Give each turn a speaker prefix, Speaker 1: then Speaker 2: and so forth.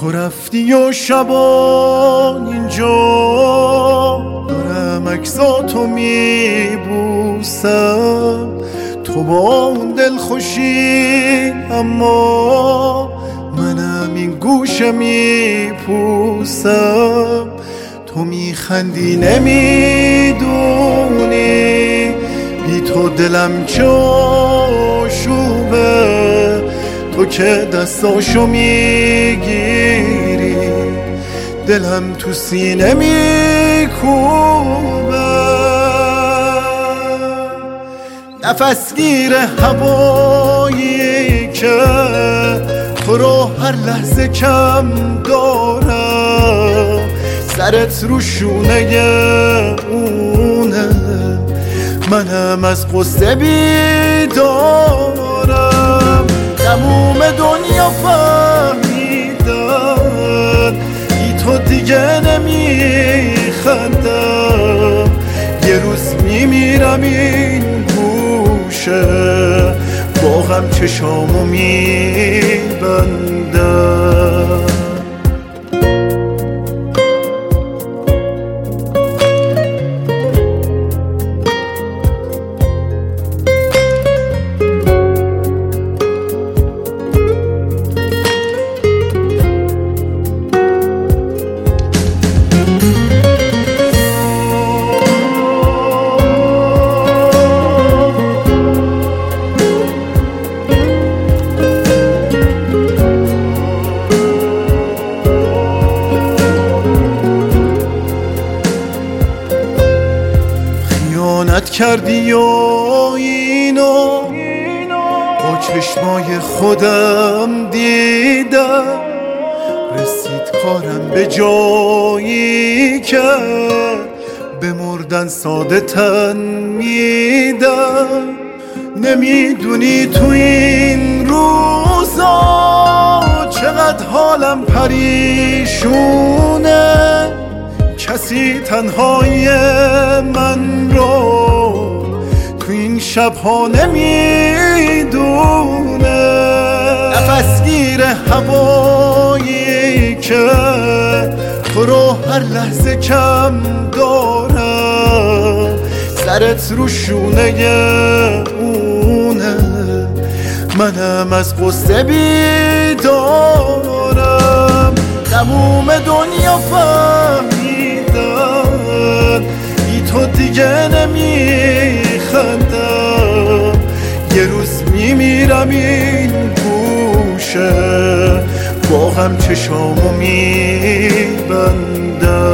Speaker 1: تو رفتی و شبان اینجا دارم عکساتو میبوسم، تو با اون دلخوشی اما منم این گوشه میپوسم. تو میخندی نمیدونی بی تو دلم چه آشوبه، تو که دستاشو میگیری دلم تو سینه میکوبه. نفسگیر هوایی که تو رو هر لحظه کم دارم، سرت رو شونه اونه، منم از قصه بیدارم. تموم دنیا فهمیدن بی تو دیگه نمیخندم، یه روز میمیرم این گوشه با غم چشامو میبندم. خیانت کردی و اینو با چشمای خودم دیدم، رسید کارم به جایی که به مردن ساده تن میدم. نمیدونی تو این روزا چقدر حالم پریشونه، کسی تنهای من رو تو این شبها نمیدونه. نفسگیر هوایی که تو رو هر لحظه کم دارم، سرت رو شونه اونه، منم از قصه بیدارم. تموم دنیا فهمیدن بی تو دیگه نمیخندم، یه روز میمیرم این گوشه با غم چشامو میبندم.